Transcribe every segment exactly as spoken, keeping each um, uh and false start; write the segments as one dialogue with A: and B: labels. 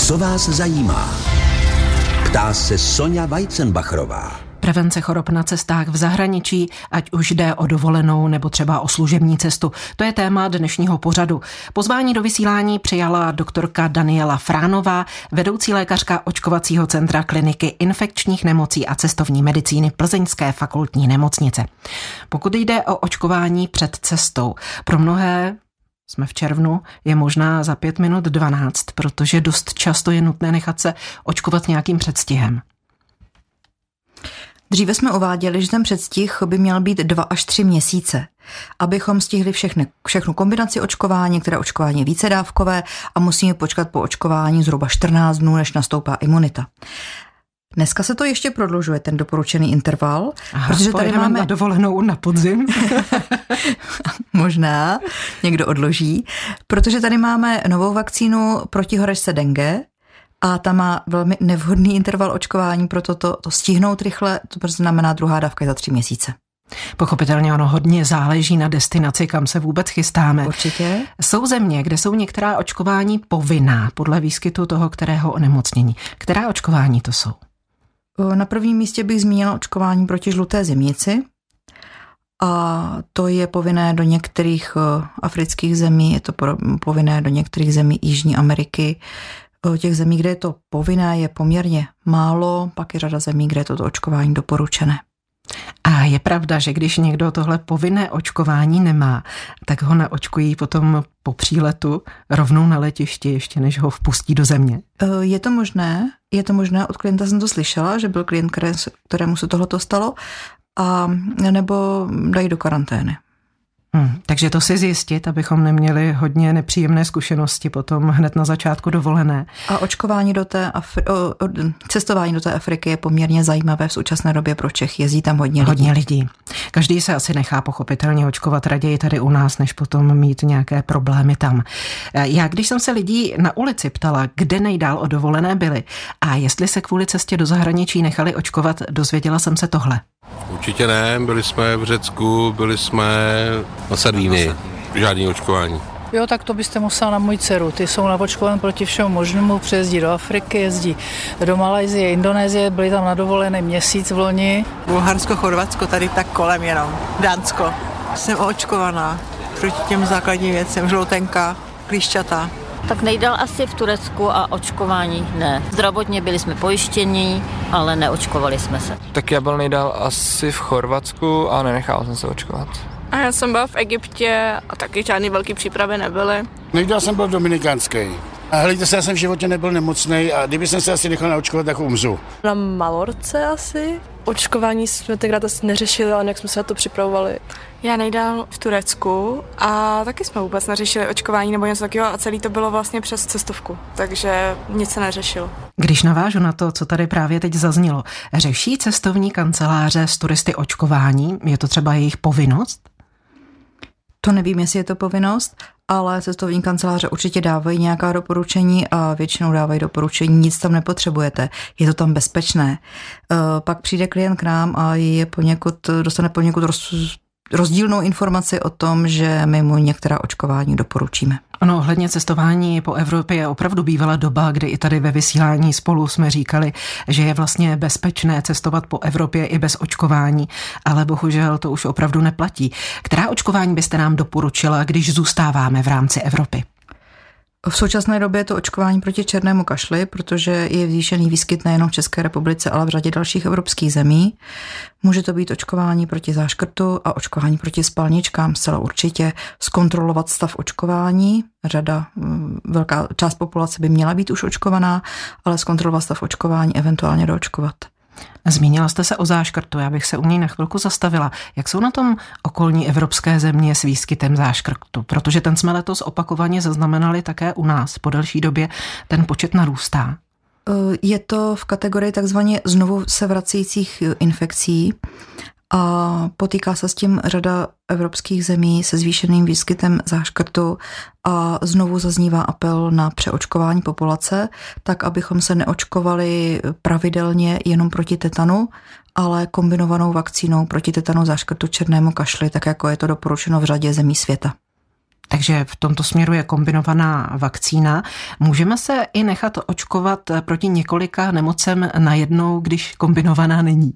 A: Co vás zajímá? Ptá se Sonja Weizenbacherová.
B: Prevence chorob na cestách v zahraničí, ať už jde o dovolenou nebo třeba o služební cestu. To je téma dnešního pořadu. Pozvání do vysílání přijala doktorka Daniela Fránová, vedoucí lékařka očkovacího centra kliniky infekčních nemocí a cestovní medicíny Plzeňské fakultní nemocnice. Pokud jde o očkování před cestou, pro mnohé, jsme v červnu, je možná za pět minut dvanáct, protože dost často je nutné nechat se očkovat nějakým předstihem.
C: Dříve jsme uváděli, že ten předstih by měl být dva až tři měsíce, abychom stihli všechny, všechnu kombinaci očkování, které očkování je vícedávkové a musíme počkat po očkování zhruba čtrnáct dnů, než nastoupá imunita. Dneska se to ještě prodlužuje, ten doporučený interval,
B: Aha,
C: protože tady máme
B: na dovolenou na podzim.
C: Možná někdo odloží, protože tady máme novou vakcínu proti horečce dengue, a ta má velmi nevhodný interval očkování, proto to, to stihnout rychle, to znamená druhá dávka je za tři měsíce.
B: Pochopitelně ono hodně záleží na destinaci, kam se vůbec chystáme.
C: Určitě.
B: Jsou země, kde jsou některá očkování povinná podle výskytu toho, kterého onemocnění. Která očkování to jsou?
C: Na prvním místě bych zmínila očkování proti žluté zimnici. A to je povinné do některých afrických zemí, je to povinné do některých zemí Jižní Ameriky. Těch zemí, kde je to povinné, je poměrně málo, pak je řada zemí, kde je toto očkování doporučené.
B: A je pravda, že když někdo tohle povinné očkování nemá, tak ho naočkují potom po příletu rovnou na letišti, ještě než ho vpustí do země?
C: Je to možné, je to možné, od klienta jsem to slyšela, že byl klient, kterému se tohleto stalo, a nebo dají do karantény.
B: Hmm, takže to si zjistit, abychom neměli hodně nepříjemné zkušenosti potom hned na začátku dovolené.
C: A očkování do té Afri- o, o, cestování do té Afriky je poměrně zajímavé v současné době pro Čech. Jezdí tam hodně lidí.
B: Hodně lidí. Každý se asi nechá pochopitelně očkovat raději tady u nás, než potom mít nějaké problémy tam. Já, když jsem se lidí na ulici ptala, kde nejdál o dovolené byli a jestli se kvůli cestě do zahraničí nechali očkovat, dozvěděla jsem se tohle.
D: Určitě ne, byli jsme v Řecku, byli jsme na Sardínii, žádný očkování.
E: Jo, tak to byste musel na moji dceru. Ty jsou naočkované proti všemu možnému, přijezdí do Afriky, jezdí do Malajsie, Indonésie, byli tam na dovolený měsíc v loni.
F: Bulharsko, Chorvatsko, tady tak kolem jenom, Dánsko. Jsem oočkovaná proti těm základním věcem, žloutenka, klíšťata.
G: Tak nejdál asi v Turecku a očkování ne. Zdravotně byli jsme pojištění, ale neočkovali jsme se.
H: Tak já byl nejdál asi v Chorvatsku a nenechal jsem se očkovat.
I: A já jsem byl v Egyptě a taky žádný velký přípravy nebyly.
J: Nejdál jsem byl v Dominikánské. A hlejte se, já jsem v životě nebyl nemocnej a kdyby jsem se asi nechal naočkovat, tak umřu.
K: Na Malorce asi. Očkování jsme tenkrát asi neřešili, ale jak jsme se na to připravovali.
I: Já nejdál v Turecku a taky jsme vůbec neřešili očkování nebo něco takového a celý to bylo vlastně přes cestovku, takže nic se neřešilo.
B: Když navážu na to, co tady právě teď zaznělo, řeší cestovní kanceláře s turisty očkování? Je to třeba jejich povinnost?
C: To nevím, jestli je to povinnost, ale cestovní kanceláře určitě dávají nějaká doporučení a většinou dávají doporučení, nic tam nepotřebujete, je to tam bezpečné. Pak přijde klient k nám a je poněkud, dostane poněkud roz, rozdílnou informaci o tom, že my mu některá očkování doporučíme.
B: Ano, ohledně cestování po Evropě je opravdu bývala doba, kdy i tady ve vysílání spolu jsme říkali, že je vlastně bezpečné cestovat po Evropě i bez očkování, ale bohužel to už opravdu neplatí. Která očkování byste nám doporučila, když zůstáváme v rámci Evropy?
C: V současné době je to očkování proti černému kašli, protože je zvýšený výskyt nejenom v České republice, ale v řadě dalších evropských zemí. Může to být očkování proti záškrtu a očkování proti spalničkám, zcela určitě. Zkontrolovat stav očkování. Řada, velká část populace by měla být už očkovaná, ale zkontrolovat stav očkování, eventuálně doočkovat.
B: Zmínila jste se o záškrtu, já bych se u něj na chvilku zastavila. Jak jsou na tom okolní evropské země s výskytem záškrtu? Protože ten jsme letos opakovaně zaznamenali také u nás. Po delší době ten počet narůstá.
C: Je to v kategorii takzvaně znovu se vracejících infekcí a potýká se s tím řada evropských zemí se zvýšeným výskytem záškrtu a znovu zaznívá apel na přeočkování populace, tak abychom se neočkovali pravidelně jenom proti tetanu, ale kombinovanou vakcínou proti tetanu, záškrtu, černému kašli, tak jako je to doporučeno v řadě zemí světa.
B: Takže v tomto směru je kombinovaná vakcína. Můžeme se i nechat očkovat proti několika nemocem najednou, když kombinovaná není?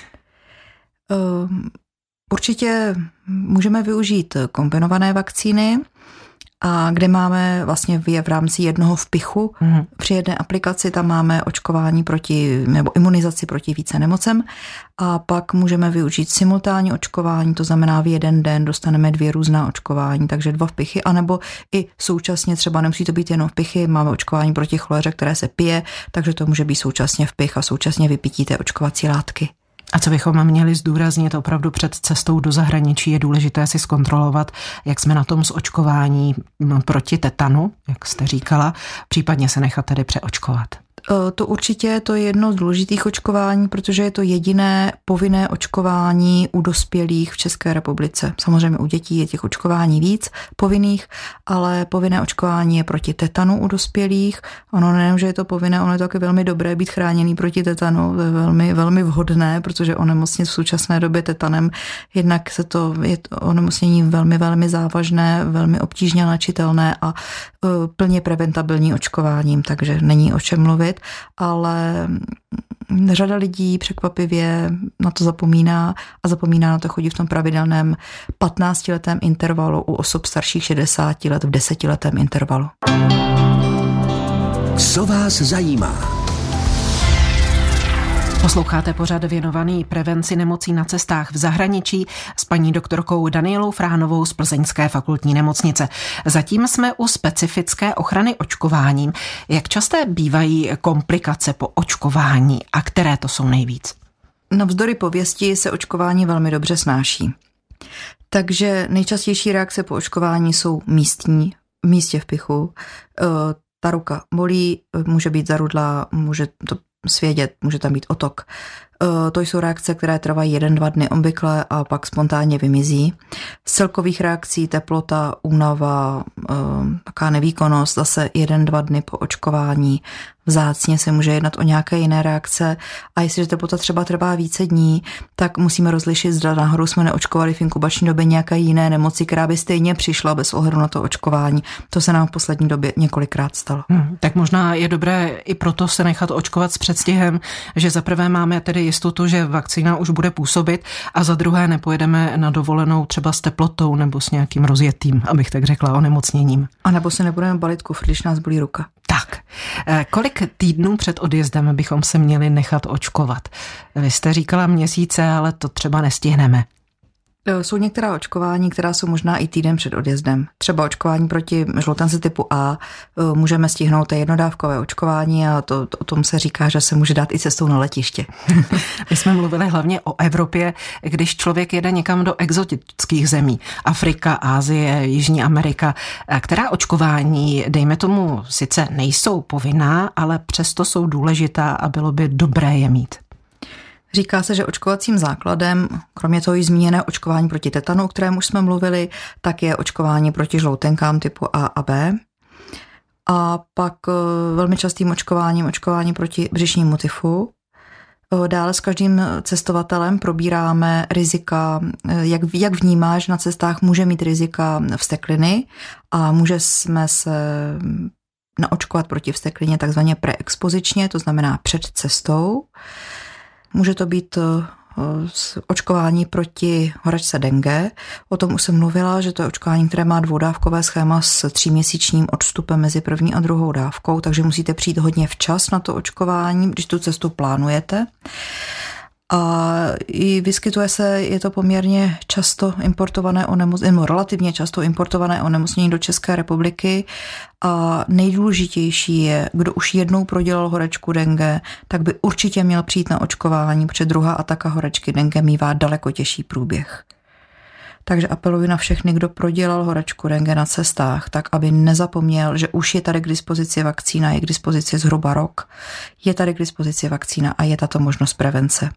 C: Určitě můžeme využít kombinované vakcíny, a kde máme vlastně v rámci jednoho vpichu mm. při jedné aplikaci, tam máme očkování proti, nebo imunizaci proti více nemocem a pak můžeme využít simultánní očkování, to znamená v jeden den dostaneme dvě různá očkování, takže dva vpichy, anebo i současně třeba nemusí to být jenom vpichy, máme očkování proti choleře, které se pije, takže to může být současně vpich a současně vypití té očkovací látky.
B: A co bychom měli zdůraznit opravdu před cestou do zahraničí, je důležité si zkontrolovat, jak jsme na tom s očkování proti tetanu, jak jste říkala, případně se nechat tedy přeočkovat.
C: To určitě to je jedno z důležitých očkování, protože je to jediné povinné očkování u dospělých v České republice. Samozřejmě u dětí je těch očkování víc povinných, ale povinné očkování je proti tetanu u dospělých. Ono nejenom, že je to povinné, ono je to taky velmi dobré být chráněný proti tetanu. To je velmi, velmi vhodné, protože onemocnit v současné době tetanem, jednak se to, je to onemocnění velmi, velmi závažné, velmi obtížně léčitelné a uh, plně preventabilní očkováním, takže není o čem mluvit. Ale řada lidí překvapivě na to zapomíná a zapomíná na to chodit v tom pravidelném patnáctiletém intervalu u osob starších šedesáti let v desetiletém intervalu.
A: Co vás zajímá?
B: Posloucháte pořad věnovaný prevenci nemocí na cestách v zahraničí s paní doktorkou Danielou Fránovou z Plzeňské fakultní nemocnice. Zatím jsme u specifické ochrany očkováním. Jak časté bývají komplikace po očkování a které to jsou nejvíc?
C: Navzdory pověsti se očkování velmi dobře snáší. Takže nejčastější reakce po očkování jsou místní, v místě vpichu. Ta ruka bolí, může být zarudlá, může to svědět, může tam být otok. To jsou reakce, které trvají jeden, dva dny obvykle a pak spontánně vymizí. Z celkových reakcí teplota, únava, taká nevýkonnost, zase jeden, dva dny po očkování. Vzácně se může jednat o nějaké jiné reakce a jestliže teplota třeba trvá více dní, tak musíme rozlišit, zda náhodou jsme neočkovali v inkubační době nějaké jiné nemoci, která by stejně přišla bez ohledu na to očkování. To se nám v poslední době několikrát stalo.
B: Hmm, tak možná je dobré i proto se nechat očkovat s předstihem, že za prvé máme tedy jistotu, že vakcína už bude působit a za druhé nepojedeme na dovolenou třeba s teplotou nebo s nějakým rozjetým, abych tak řekla, onemocněním.
C: A nebo se nebudeme balit kufr, když nás bolí ruka.
B: Tak, kolik týdnů před odjezdem bychom se měli nechat očkovat? Vy jste říkala měsíce, ale to třeba nestihneme.
C: Jsou některá očkování, která jsou možná i týden před odjezdem. Třeba očkování proti žloutence typu A můžeme stihnout, to je jednodávkové očkování a to, to, o tom se říká, že se může dát i cestou na letiště.
B: My jsme mluvili hlavně o Evropě, když člověk jede někam do exotických zemí, Afrika, Asie, Jižní Amerika, která očkování, dejme tomu, sice nejsou povinná, ale přesto jsou důležitá a bylo by dobré je mít.
C: Říká se, že očkovacím základem, kromě toho již zmíněného očkování proti tetanu, o kterém už jsme mluvili, tak je očkování proti žloutenkám typu A a B. A pak velmi častým očkováním očkování proti břišnímu tyfu. Dále s každým cestovatelem probíráme rizika, jak, jak vnímá, že na cestách může mít rizika vztekliny a může jsme se naočkovat proti vzteklině takzvaně preexpozičně, to znamená před cestou. Může to být očkování proti horečce dengue. O tom už jsem mluvila, že to je očkování, které má dvoudávkové schéma s tříměsíčním odstupem mezi první a druhou dávkou, takže musíte přijít hodně včas na to očkování, když tu cestu plánujete. A i vyskytuje se, je to poměrně často importované onemocnění, relativně často importované onemocnění do České republiky a nejdůležitější je, kdo už jednou prodělal horečku dengue, tak by určitě měl přijít na očkování, protože druhá ataka horečky dengue mívá daleko těžší průběh. Takže apeluji na všechny, kdo prodělal horečku dengue na cestách, tak aby nezapomněl, že už je tady k dispozici vakcína, je k dispozici zhruba rok, je tady k dispozici vakcína a je tato možnost prevence.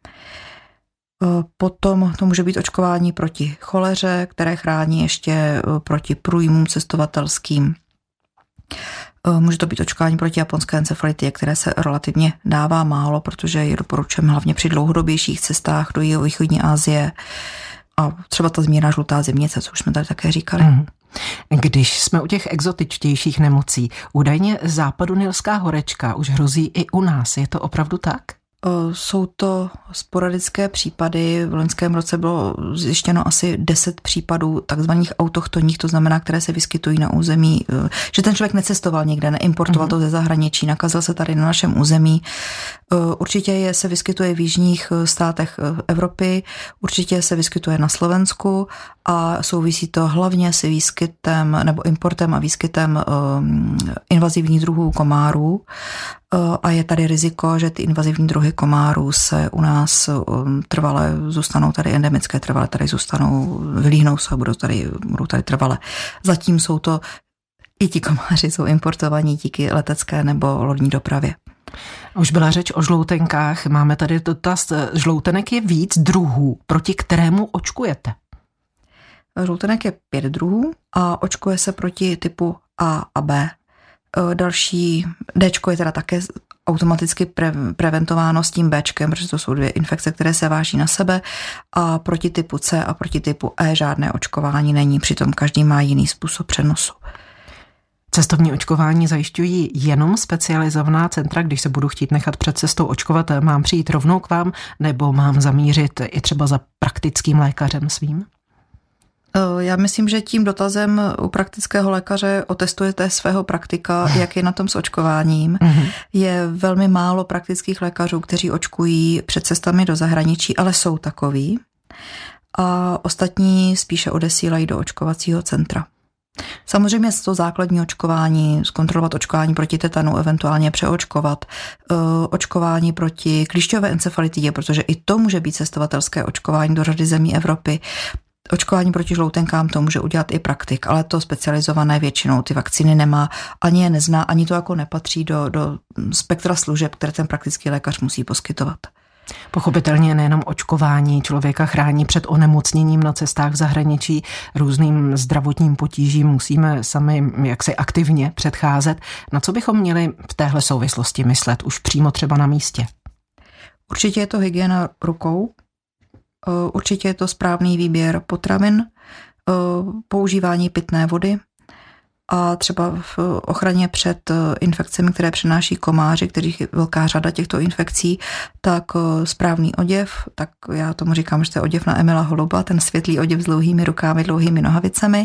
C: Potom to může být očkování proti choleře, které chrání ještě proti průjmům cestovatelským. Může to být očkování proti japonské encefalitě, které se relativně dává málo, protože je doporučujeme hlavně při dlouhodobějších cestách do jihovýchodní Asie a třeba ta zmírná žlutá zimnice, co už jsme tady také říkali. Mm.
B: Když jsme u těch exotičtějších nemocí, údajně západonilská horečka už hrozí i u nás. Je to opravdu tak?
C: Jsou to sporadické případy. V loňském roce bylo zjištěno asi deset případů takzvaných autochtonních, to znamená, které se vyskytují na území, že ten člověk necestoval někde, neimportoval mm-hmm. to ze zahraničí, nakazil se tady na našem území. Určitě je, se vyskytuje v jižních státech Evropy, určitě se vyskytuje na Slovensku a souvisí to hlavně s výskytem nebo importem a výskytem invazivních druhů komárů. A je tady riziko, že ty invazivní druhy komárů se u nás trvale zůstanou tady endemické, trvale tady zůstanou, vylíhnou se a budou tady, budou tady trvale. Zatím jsou to, i ti komáři jsou importovaní díky letecké nebo lodní dopravě.
B: Už byla řeč o žloutenkách, máme tady dotaz, žloutenek je víc druhů, proti kterému očkujete?
C: Žloutenek je pět druhů a očkuje se proti typu A a B. Další Dčko je teda také automaticky pre, preventováno s tím Bčkem, protože to jsou dvě infekce, které se váží na sebe a proti typu C a proti typu E žádné očkování není, přitom každý má jiný způsob přenosu.
B: Cestovní očkování zajišťují jenom specializovaná centra, když se budu chtít nechat před cestou očkovat, mám přijít rovnou k vám nebo mám zamířit i třeba za praktickým lékařem svým?
C: Já myslím, že tím dotazem u praktického lékaře otestujete svého praktika, jak je na tom s očkováním. Mm-hmm. Je velmi málo praktických lékařů, kteří očkují před cestami do zahraničí, ale jsou takoví. A ostatní spíše odesílají do očkovacího centra. Samozřejmě to základní očkování, zkontrolovat očkování proti tetanu, eventuálně přeočkovat, očkování proti klíšťové encefalitidě, protože i to může být cestovatelské očkování do řady zemí Evropy. Očkování proti žloutenkám to může udělat i praktik, ale to specializované většinou ty vakcíny nemá, ani je nezná, ani to jako nepatří do, do spektra služeb, které ten praktický lékař musí poskytovat.
B: Pochopitelně nejenom očkování člověka chrání před onemocněním na cestách v zahraničí, různým zdravotním potížím musíme sami jaksi aktivně předcházet. Na co bychom měli v téhle souvislosti myslet už přímo třeba na místě?
C: Určitě je to hygiena rukou, určitě je to správný výběr potravin, používání pitné vody a třeba v ochraně před infekcemi, které přenáší komáři, kterých je velká řada těchto infekcí, tak správný oděv, tak já tomu říkám, že to je oděv na Emila Holuba, ten světlý oděv s dlouhými rukávy, dlouhými nohavicemi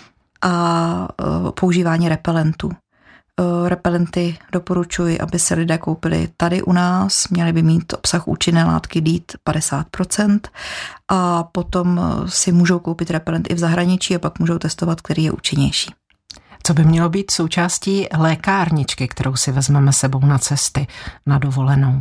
C: a používání repelentů. Repelenty doporučuji, aby se lidé koupili tady u nás, měli by mít obsah účinné látky D E E T padesát procent a potom si můžou koupit repelent i v zahraničí a pak můžou testovat, který je účinnější.
B: Co by mělo být součástí lékárničky, kterou si vezmeme sebou na cesty, na dovolenou?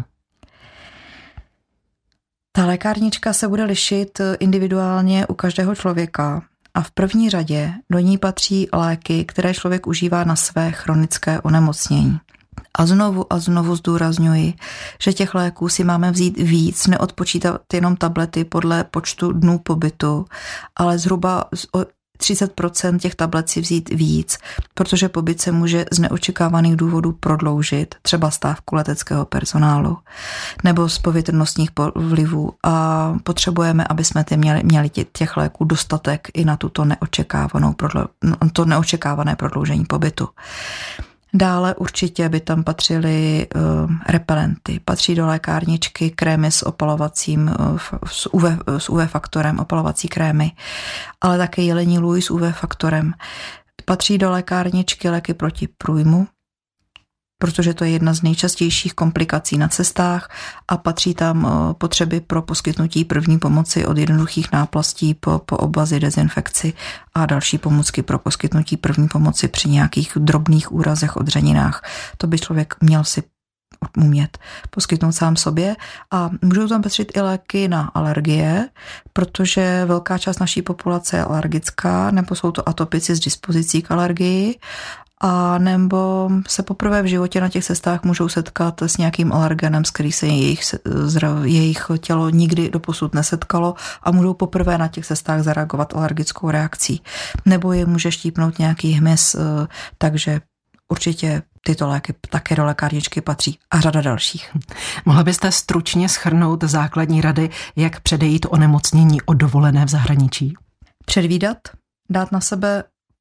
C: Ta lékárnička se bude lišit individuálně u každého člověka. A v první řadě do ní patří léky, které člověk užívá na své chronické onemocnění. A znovu a znovu zdůrazňuji, že těch léků si máme vzít víc, neodpočítat jenom tablety podle počtu dnů pobytu, ale zhruba o třicet procent těch tablet si vzít víc, protože pobyt se může z neočekávaných důvodů prodloužit, třeba stávku leteckého personálu nebo z povětrnostních vlivů a potřebujeme, aby jsme ty měli, měli těch léků dostatek i na tuto neočekávanou, to neočekávané prodloužení pobytu. Dále určitě by tam patřily uh, repelenty. Patří do lékárničky krémy s opalovacím, uh, s, U V, s U V faktorem, opalovací krémy, ale také jelení lůj s U V faktorem. Patří do lékárničky léky proti průjmu, protože to je jedna z nejčastějších komplikací na cestách a patří tam uh, potřeby pro poskytnutí první pomoci od jednoduchých náplastí po, po obvazy, dezinfekci a další pomůcky pro poskytnutí první pomoci při nějakých drobných úrazech, odřeninách. To by člověk měl si umět poskytnout sám sobě a můžou tam patřit i léky na alergie, protože velká část naší populace je alergická, nebo jsou to atopici s dispozicí k alergii, a nebo se poprvé v životě na těch cestách můžou setkat s nějakým alergenem, s který se jejich, jejich tělo nikdy doposud nesetkalo a můžou poprvé na těch cestách zareagovat alergickou reakcí. Nebo je může štípnout nějaký hmyz, takže určitě tyto léky také do lékárničky patří a řada dalších.
B: Mohla byste stručně shrnout základní rady, jak předejít onemocnění o dovolené v zahraničí?
C: Předvídat, dát na sebe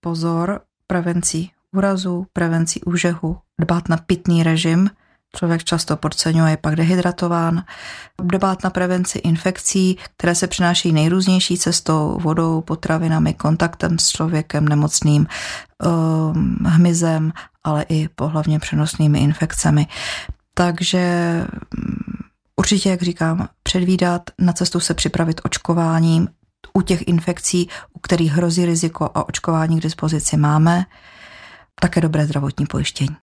C: pozor prevencí úrazu, prevencí úžehu, dbát na pitný režim, člověk často podceňuje, je pak dehydratován, dbát na prevenci infekcí, které se přináší nejrůznější cestou, vodou, potravinami, kontaktem s člověkem nemocným, hmyzem, ale i pohlavně přenosnými infekcemi. Takže určitě, jak říkám, předvídat, na cestu se připravit očkováním u těch infekcí, u kterých hrozí riziko a očkování k dispozici máme, také dobré zdravotní pojištění.